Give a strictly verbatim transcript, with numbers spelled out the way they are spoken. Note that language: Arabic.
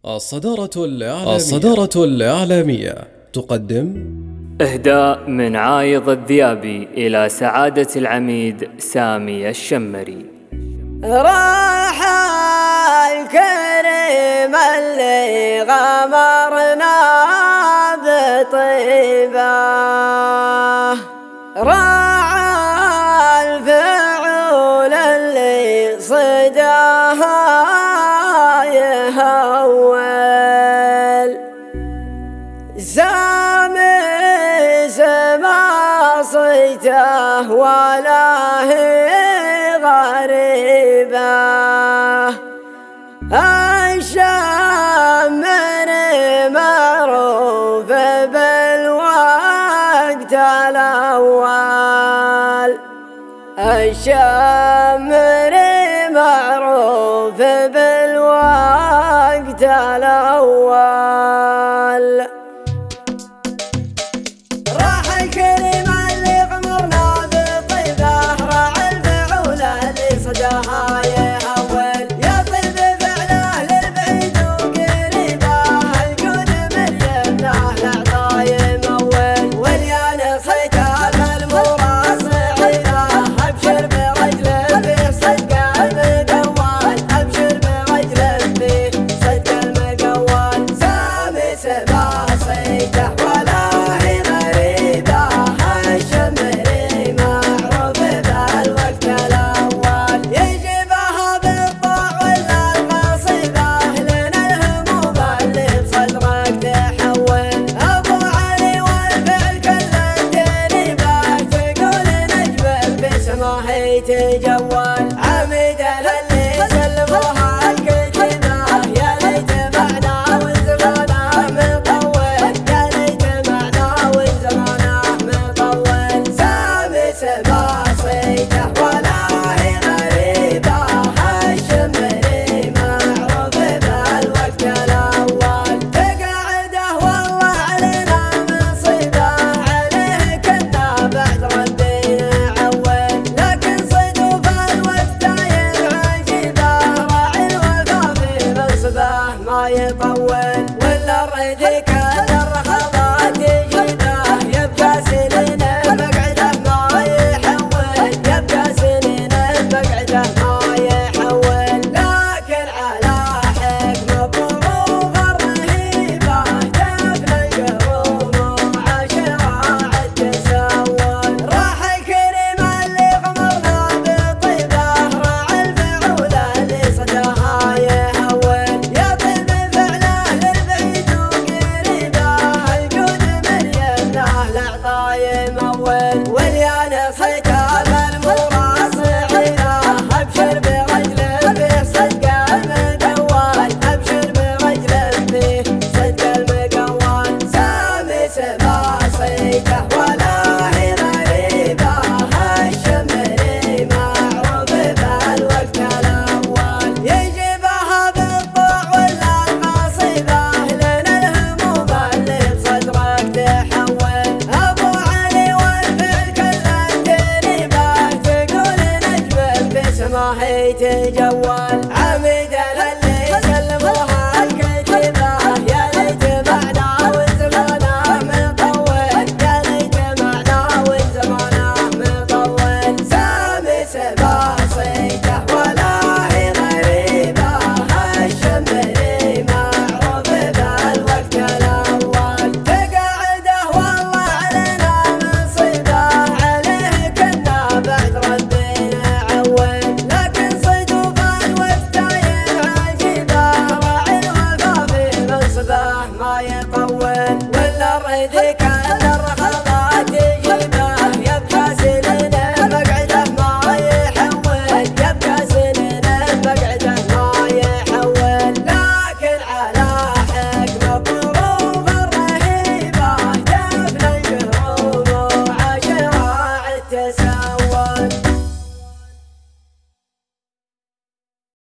الصدارة الإعلامية الصدارة الإعلامية تقدم إهداء من عايض الذيابي إلى سعادة العميد سامي الشمري. راح الكريم اللي غمرنا بطيبه، راح الفعول اللي صداها يهول، سامي سما صيته ولا هي غريبة، الشمري معروف بالوقت الأول، الشمري معروف بالوقت الأول. راح الكريم اللي غمرنا بطيبه، راح الفعول اللي صداها يهول، يا طيب فعله للبعيد وقريبه، الجود من يمنه الأعضاء يمول، واليان صيته بالمورا صعيده، أبشر برجل فيه صدق المقول، أبشر برجل فيه صدق المقول، سامي سما صيته ولا هي غريبة، الشمري معروف بالوقت الأول، يجيبها بالطاع ولا القصيدة، لنا الهموم اللي بصدرك تحول، أبو علي والفعل كل التريبة، تقول نجبل في سماه تجول، عميده اللي سلموها الكتيبة، يا ليت معنا وزمانه مطول، يا ليت معنا وزمانه مطول، سامي سما صيته ولا هي غريبة، الشمري معروف بالوقت الأول، تقعده والله علينا مصيبة، عليه كنا بعد ربي نعول، لكن صيته بالوقت دايم عجيبة، راعي الوفا في منصبه ما يطول، ولا الريد